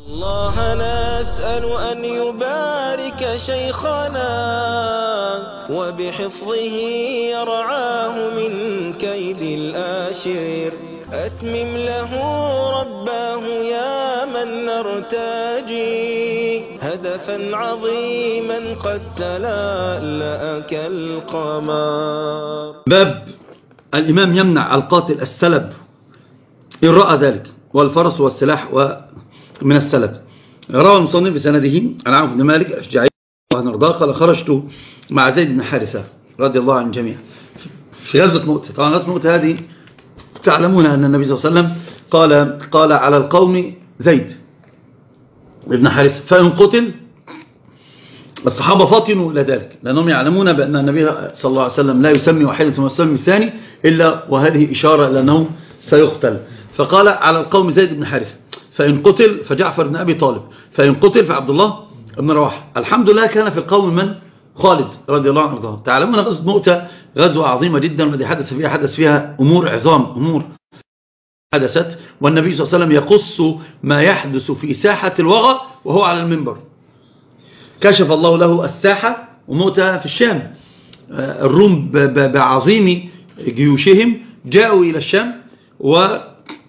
الله نسأل أن يبارك شيخنا وبحفظه يرعاه من كيد الآشر. أتمم له رباه يا من نرتجي هدفا عظيما قد تلألأ كالقمر. باب الإمام يمنع القاتل السلب إن رأى ذلك، والفرس والسلاح من السلب. روى المصنف بسنده عن عوف بن مالك الأشجعي قال خرجت مع زيد بن حارثة رضي الله عن الجميع في غزوة مؤتة. طبعا غزوة مؤتة هذه تعلمون أن النبي صلى الله عليه وسلم قال على القوم زيد بن حارثة فإن قتل. الصحابة فاطنوا إلى ذلك لأنهم يعلمون بأن النبي صلى الله عليه وسلم لا يسمي واحدا ثم يسمي الثاني إلا وهذه إشارة لأنه سيقتل. فقال على القوم زيد بن حارثة فإن قتل فجعفر بن أبي طالب، فإن قتل فعبد الله بن رواحة. الحمد لله كان في القوم من خالد رضي الله عنه. تعلمون غزوة مؤتة غزوة عظيمة جدا، والذي حدث فيها أمور عظام، أمور حدثت، والنبي صلى الله عليه وسلم يقص ما يحدث في ساحة الوغى وهو على المنبر. كشف الله له الساحة، ومؤتة في الشام. الروم بعظيم جيوشهم جاءوا إلى الشام، وكانت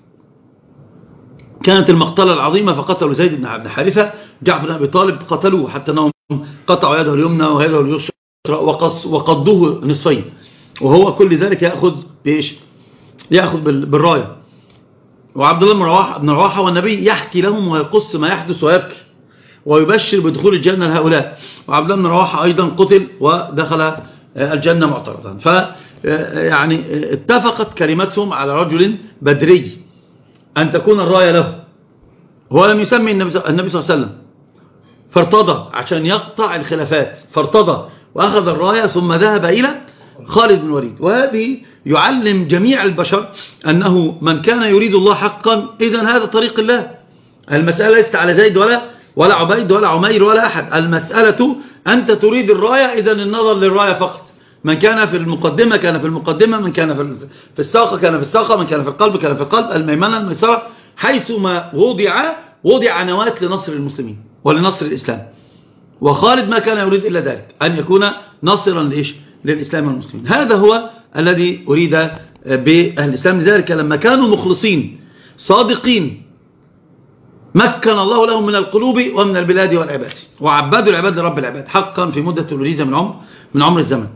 المقتلة العظيمة، فقتلوا زيد بن حارثة. جعفر بن أبي طالب قتلوه حتى أنهم قطعوا يده اليمنى ويده اليسرى وقضوه نصفين، وهو كل ذلك يأخذ بالراية. وعبد الله بن رواحة والنبي يحكي لهم ويقص ما يحدث ويبكي ويبشر بدخول الجنة لهؤلاء. وعبد الله بن رواحة أيضا قتل ودخل الجنة معترضا. يعني اتفقت كلمتهم على رجل بدري أن تكون الراية له. هو لم يسمي النبي صلى الله عليه وسلم، فارتضى عشان يقطع الخلافات، فارتضى وأخذ الراية ثم ذهب إلى خالد بن الوليد. وهذه يعلم جميع البشر أنه من كان يريد الله حقا إذن هذا طريق الله. المسألة ليست على زيد ولا عبيد ولا عمير ولا أحد. المسألة أنت تريد الراية، إذن النظر للراية فقط. من كان في المقدمة كان في المقدمة، من كان في الساقة كان في الساقة، من كان في القلب كان في القلب، الميمنة الميسرة، حيثما وضع نواة لنصر المسلمين ولنصر الإسلام. وخالد ما كان يريد إلا ذلك، أن يكون ناصرا للإسلام والمسلمين. هذا هو الذي أريد بأهل الإسلام. لذلك لما كانوا مخلصين صادقين مكن الله لهم من القلوب ومن البلاد والعباد، وعبادوا العباد لرب العباد حقا في مدة الوجيزة من عمر الزمن.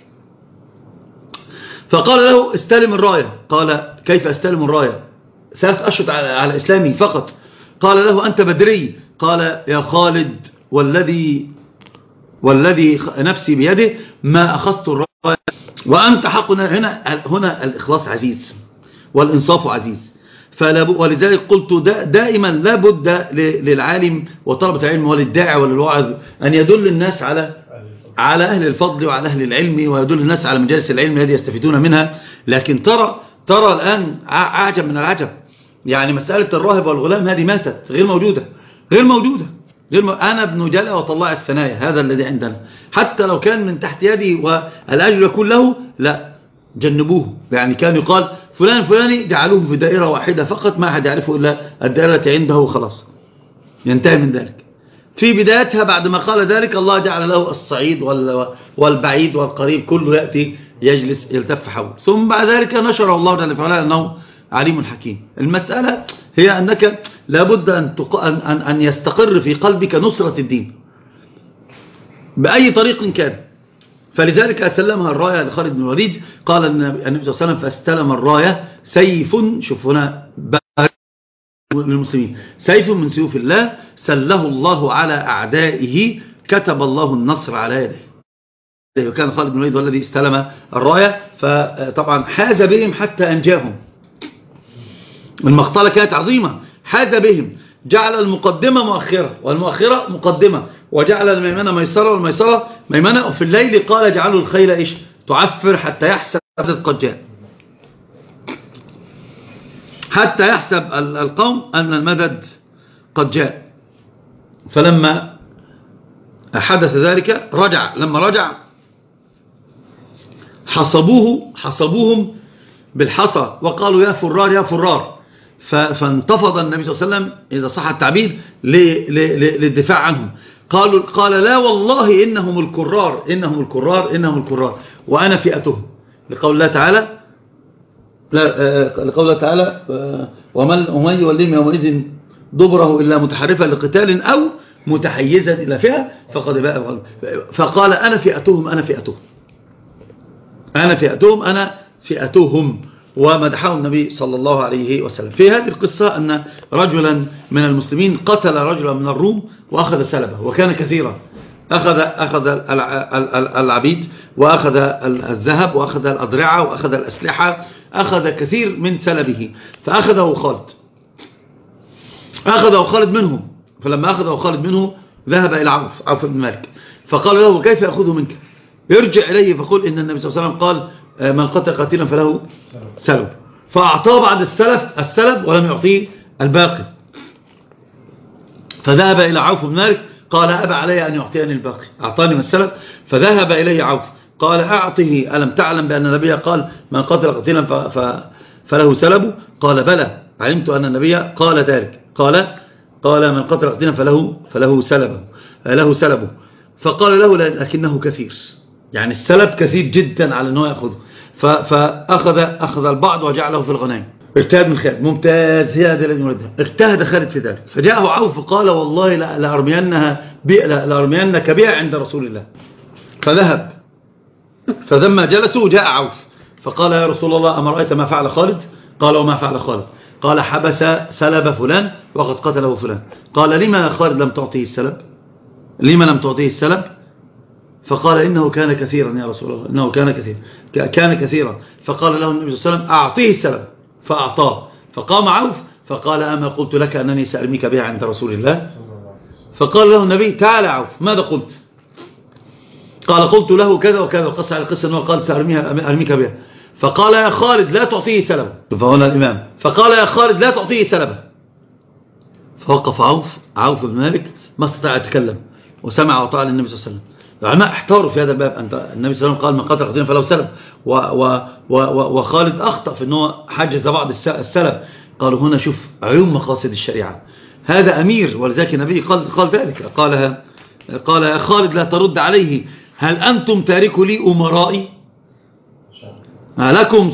فقال له استلم الراية. قال كيف استلم الراية؟ 3 أشهر على إسلامي فقط. قال له أنت بدري. قال يا خالد والذي نفسي بيده ما أخذت الراية وأنت حقنا. هنا الإخلاص عزيز والإنصاف عزيز. ولذلك قلت دائما لابد للعالم وطلبة العلم وللداعي وللواعظ أن يدل الناس على أهل الفضل وعلى أهل العلم، ويدل الناس على مجالس العلم التي يستفيدون منها. لكن ترى الآن عجب من العجب. يعني مسألة الراهب والغلام هذه ماتت، غير موجودة. أنا ابن جلأ وطلع الثنايا، هذا الذي عندنا. حتى لو كان من تحت يدي والأجر يكون له، لا، جنبوه. يعني كان يقال فلان فلاني، جعلوه في دائرة واحدة فقط، ما أحد يعرفه إلا الدائرة عنده وخلاص، ينتهي من ذلك. في بدايتها بعد ما قال ذلك الله جعل له الصعيد والبعيد والقريب كله يأتي يجلس يلتف حوله. ثم بعد ذلك نشر الله جل وعلا أنه عليم حكيم. المسألة هي أنك لابد أن يستقر في قلبك نصرة الدين بأي طريق كان. فلذلك أسلمها الراية لخالد بن الوليد. قال النبي صلى الله عليه وسلم فاستلم الراية سيف، شوف هنا للمسلمين، سيف من سيوف الله سله الله على أعدائه، كتب الله النصر على يده. وكان خالد بن الوليد والذي استلم الراية، فطبعا حاز بهم حتى أنجاهم. المقتلة كانت عظيمة، حاز بهم، جعل المقدمة مؤخرة والمؤخرة مقدمة، وجعل الميمنة ميسرة والميسرة ميمنة. وفي الليل قال جعلوا الخيل تعفر حتى يحسب قد جاء، حتى يحسب القوم أن المدد قد جاء. فلما حدث ذلك لما رجع حصبوهم بالحصى وقالوا يا فرار يا فرار. فانتفض النبي صلى الله عليه وسلم إذا صح التعبير للدفاع عنهم. قال لا والله إنهم الكرار إنهم الكرار إنهم الكرار وأنا فئتهم، لقول الله تعالى لقول الله تعالى ومن يوليهم يومئذ دبره إلا متحرفا لقتال أو متحيزا إلى فئة فقد باء. فقال أنا فئتهم أنا فئتهم أنا فئتهم أنا فئتهم، ومدحه النبي صلى الله عليه وسلم. في هذه القصة أن رجلا من المسلمين قتل رجلا من الروم وأخذ سلبه، وكان كثيرا، أخذ العبيد وأخذ الذهب وأخذ الأضرعة وأخذ الأسلحة، أخذ كثير من سلبه، فأخذه خالد منهم. فلما أخذه خالد منه ذهب إلى عوف بن مالك فقال له كيف أخذه منك؟ يرجع إليه فقل إن النبي صلى الله عليه وسلم قال من قتل قتيلا فله سلب، فأعطاه بعد السلب ولم يعطيه الباقي. فذهب إلى عوف بن مالك قال أبى علي أن يعطيني الباقي، أعطاني من السلب. فذهب إليه عوف قال أعطه، ألم تعلم بأن النبي قال من قتل قتيلا فله سلب؟ قال بلى علمت أن النبي قال ذلك، قال من قتل قتيلا فله سلبه. فقال له لكنه كثير، يعني السلب كثير جدا على أنه يأخذه. فأخذ البعض وجعله في الغنائم. اجتهد من خالد، ممتاز، هي هذا الذي نريدها. اجتهد خالد في ذلك، فجاءه عوف قال والله لأرمينك بها عند رسول الله. فذهب، فلما جلسوا جاء عوف فقال يا رسول الله أما رأيت ما فعل خالد؟ قال وما فعل خالد؟ قال حبس سلب فلان وقد قتله فلان. قال لما خالد لم تعطيه السلب؟ لما لم تعطيه السلب؟ فقال إنه كان كثيرا يا رسول الله، إنه كان كثيرا. فقال له النبي صلى الله عليه وسلم أعطيه السلب، فأعطاه. فقام عوف فقال أما قلت لك أنني سأرميك بها عند رسول الله؟ فقال له النبي تعالى عوف ماذا قلت؟ قال قلت له كذا وكذا، وقص على القصة أنه قال سأرميك بها. فقال يا خالد لا تعطيه سلبه. فهنا الإمام فقال يا خالد لا تعطيه سلبه. فوقف عوف بن مالك ما استطاع يتكلم وسمع وطاع للنبي صلى الله عليه وسلم. العلماء احتاروا في هذا الباب. النبي صلى الله عليه وسلم قال من قتل قتيلا فله سلب، وخالد أخطأ في أنه حجز بعض السلب. قالوا هنا شوف عيون مقاصد الشريعة، هذا أمير ولذلك النبي قال ذلك، قال يا خالد لا ترد عليه هل أنتم تاركوا لي أمرائي؟ لكم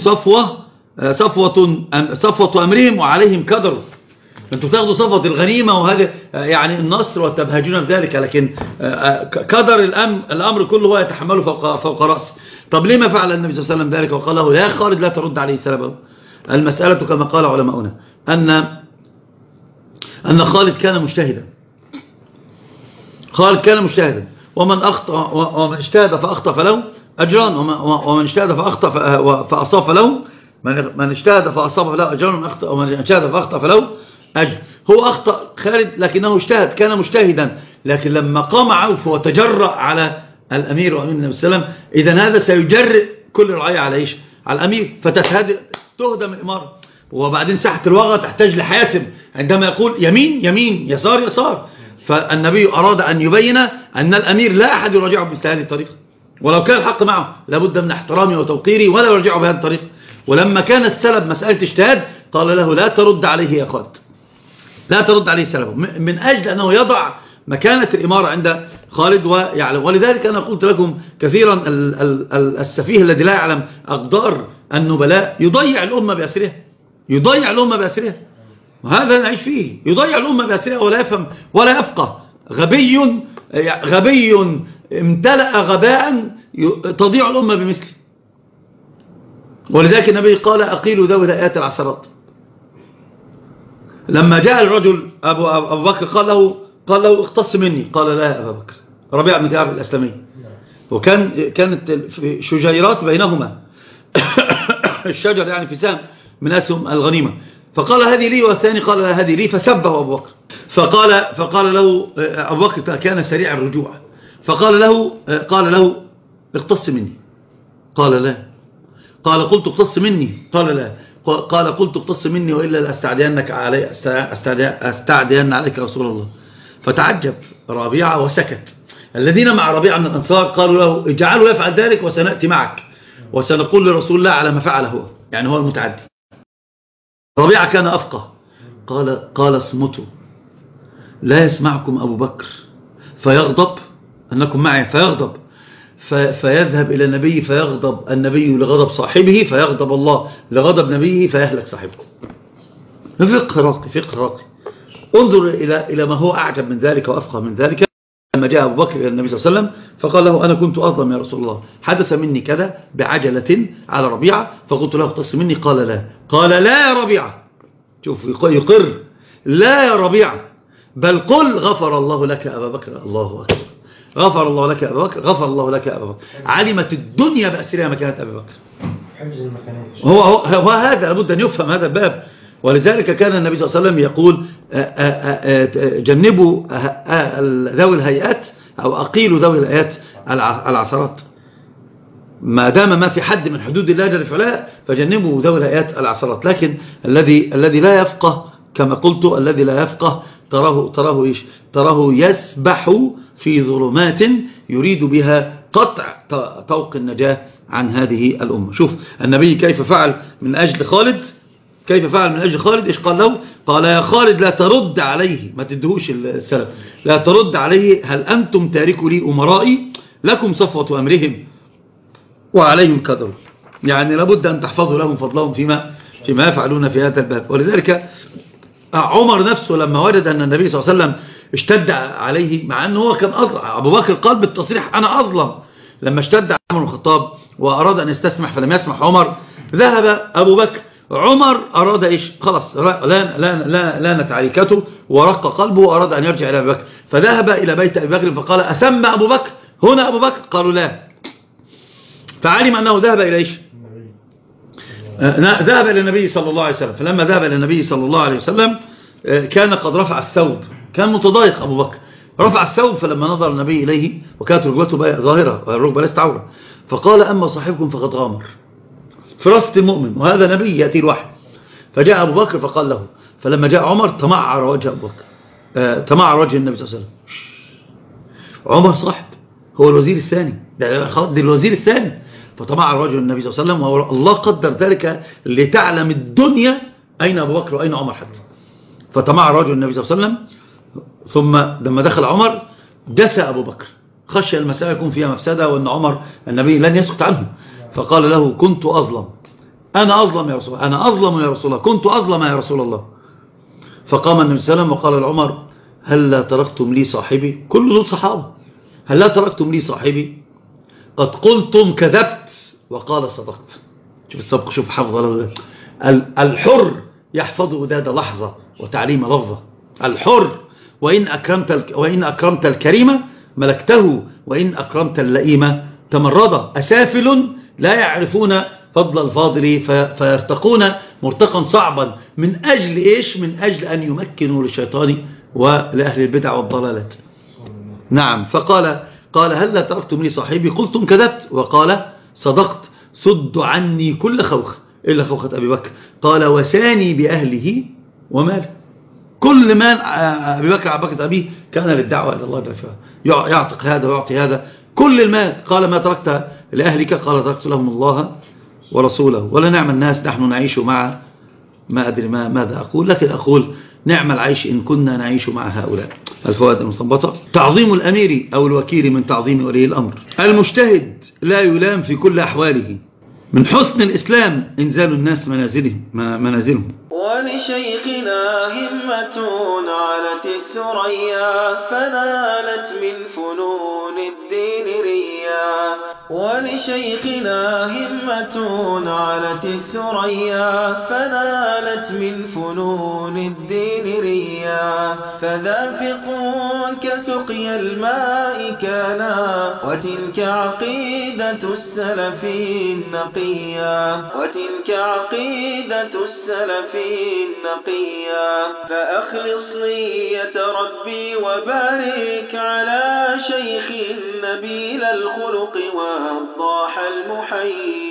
صفوة أمرهم وعليهم كدر. أنتم تاخذوا صفوة الغنيمة وهذا يعني النصر وتبهجون بذلك، لكن كدر الأمر كله هو يتحمله فوق رأسه. طب لما فعل النبي صلى الله عليه وسلم ذلك وقال له يا خالد لا ترد عليه سلبه؟ المسألة كما قال علماؤنا أن خالد كان مجتهدا، ومن اجتهد فأخطأ فله أجران، ومن اجتهد فأصاب فله من اجتهد فأصاب فله أجران، ومن اجتهد فأخطأ فله أجر. هو أخطأ خالد لكنه اجتهد، كان مجتهدا. لكن لما قام عوف وتجرأ على الأمير وأمين النبي صلى الله عليه وسلم، إذن هذا سيجرئ كل الرعاية على إيش؟ على الأمير، فتهدم الإمارة. وبعدين ساحة الوغى تحتاج لحياتم عندما يقول يمين يمين يسار يسار. فالنبي أراد أن يبين أن الأمير لا أحد يراجعه بمثل هذه الطريقة، ولو كان الحق معه لابد من احترامه وتوقيره ولا يرجعه بهذه الطريقة. ولما كان السلب مسألة اجتهاد قال له لا ترد عليه يا خالد، لا ترد عليه سلبه، من أجل أنه يضع مكانة الإمارة عند خالد ويعلم. ولذلك أنا قلت لكم كثيرا السفيه الذي لا يعلم أقدار النبلاء يضيع الأمة بأسرها، وهذا نعيش فيه، يضيع الأمة بأسرها ولا يفهم ولا يفقه. غبي امتلأ غباء تضيع الأمة بمثله. ولذلك النبي قال أقيلوا ذوي الآيات العشرات. لما جاء الرجل أبو بكر قال له اختص مني، قال لا يا أبا بكر، ربيعة بن كعب الأسلمي، كانت شجيرات بينهما الشجر يعني في سهم من أسهم الغنيمة، فقال هذه لي، والثاني قال هذه لي، فسبه أبو بكر. فقال له أبو بكر كان سريع الرجوع، قال له اقتص مني، قال لا. قال قلت اقتص مني، قال لا. قال قلت اقتص مني وإلا أستعدين عليك رسول الله. فتعجب ربيعة وسكت. الذين مع ربيعة من الأنصار قالوا له اجعله يفعل ذلك وسنأتي معك وسنقول لرسول الله على ما فعل هو، يعني هو المتعدي. ربيعة كان أفقه قال اصمتوا، لا يسمعكم أبو بكر فيغضب أنكم معي فيغضب، فيذهب إلى النبي فيغضب النبي لغضب صاحبه، فيغضب الله لغضب نبيه فيهلك صاحبكم. فقه راقي، فقه راقي. انظر إلى ما هو أعجب من ذلك وأفقه من ذلك. لما جاء أبو بكر إلى النبي صلى الله عليه وسلم فقال له أنا كنت أظلم يا رسول الله، حدث مني كذا بعجلة على ربيعة، فقلت له اقتص مني، قال لا. قال لا يا ربيعة، شوف يقر، لا يا ربيعة، بل قل غفر الله لك أبا بكر. الله أكبر، غفر الله لك أبا بكر، غفر الله لك أبا بكر. علمت الدنيا بأسرها مكانة أبي بكر. هو هذا لابد أن يفهم هذا الباب. ولذلك كان النبي صلى الله عليه وسلم يقول جنبوا ذوي الهيئات أو أقيلوا ذوي الهيئات العثرات، ما دام ما في حد من حدود الله جل وعلا فجنبوا ذوي الهيئات العثرات. لكن الذي لا يفقه كما قلت، الذي لا يفقه تراه يسبح في ظلمات يريد بها قطع طوق النجاة عن هذه الأمة. شوف النبي كيف فعل من أجل خالد، إيش قال له؟ قال يا خالد لا ترد عليه، ما تدهوش السلف، لا ترد عليه، هل أنتم تاركوا لي أمرائي، لكم صفوة أمرهم وعليهم قدر. يعني لابد أن تحفظوا لهم فضلهم فيما يفعلون في هذا الباب. ولذلك عمر نفسه لما وجد أن النبي صلى الله عليه وسلم اشتد عليه، مع أنه هو كان أظلم، أبو بكر قال بالتصريح أنا أظلم، لما اشتد عمر الخطاب وأراد أن يستسمح فلم يسمح عمر، ذهب أبو بكر. عمر أراد إيش؟ خلاص لانت عريكته ورق قلبه وأراد أن يرجع إلى أبي بكر، فذهب إلى بيت أبي بكر فقال أثم أبو بكر هنا أبو بكر؟ قالوا لا، فعلم أنه ذهب إلى إيش؟ ذهب إلى النبي صلى الله عليه وسلم. فلما ذهب إلى النبي صلى الله عليه وسلم كان قد رفع الثوب، كان متضايق أبو بكر، رفع الثوب، فلما نظر النبي إليه وكانت ركبته ظاهرة والركبة ليست عورة، فقال أما صاحبكم فقد غامر، فراسة المؤمن، وهذا نبي يأتي الوحي. فجاء أبو بكر فقال له، فلما جاء عمر تمعر وجه أبو بكر، تمعر وجه النبي صلى الله عليه وسلم. عمر صاحب، هو الوزير الثاني، ده الوزير الثاني، فتمعر وجه النبي صلى الله عليه وسلم، والله قدر ذلك لتعلم الدنيا أين أبو بكر وأين عمر حتى. فتمعر وجه النبي صلى الله عليه وسلم، ثم لما دخل عمر دسى أبو بكر، خشي المسألة يكون فيها مفسدة وأن عمر النبي لن يسكت عنه، فقال له كنت أظلم، أنا أظلم يا رسول الله، أنا أظلم يا رسول الله، كنت أظلم يا رسول الله. فقام النبي صلى الله عليه وسلم وقال لعمر هل لا تركتم لي صاحبي؟ كل دول صحابة، هل لا تركتم لي صاحبي؟ قد قلتم كذبت وقال صدقت. شوف السبق، شوف حفظ له. الحر يحفظ وداد لحظة وتعليم لفظة. الحر وإن أكرمت الكريمة ملكته، وإن أكرمت اللئيمة تمرض. أسافل لا يعرفون فضل الفاضل فيرتقون مرتقا صعبا من أجل إيش؟ من أجل أن يمكنوا للشيطان ولأهل البدع والضلالات. نعم. قال هل لا تركتم لي صاحبي؟ قلتم كذبت وقال صدقت. صد عني كل خوخ إلا خوخة أبي بكر. قال وساني بأهله وماله. كل ما أبي بكر عباكة أبيه كان للدعوة إلى الله جل وعلا، يعتق هذا ويعطي هذا. كل المال قال ما تركت لأهلك؟ قال تركت لهم الله ورسوله. ولا نعم الناس نحن نعيش مع، ما أدري ماذا أقول، لكن أقول نعم العيش إن كنا نعيش مع هؤلاء. الفوائد المستنبطة: تعظيم الأمير أو الوكيل من تعظيم ولي الأمر. المجتهد لا يلام في كل أحواله. من حسن الإسلام إنزال الناس منازلهم. ولشيخنا همة علت الثريا فنالت من فنون الدين ريا. ولشيخنا همة علت الثريا فنالت من فنون الدين ريا. فذافق كسقي الماء كانا وتلك عقيدة السلف النقيا. وتلك عقيدة السلف النقيا. فأخلص نية ربي وبارك على شيخ نبيل الخلق والضاح المحيي.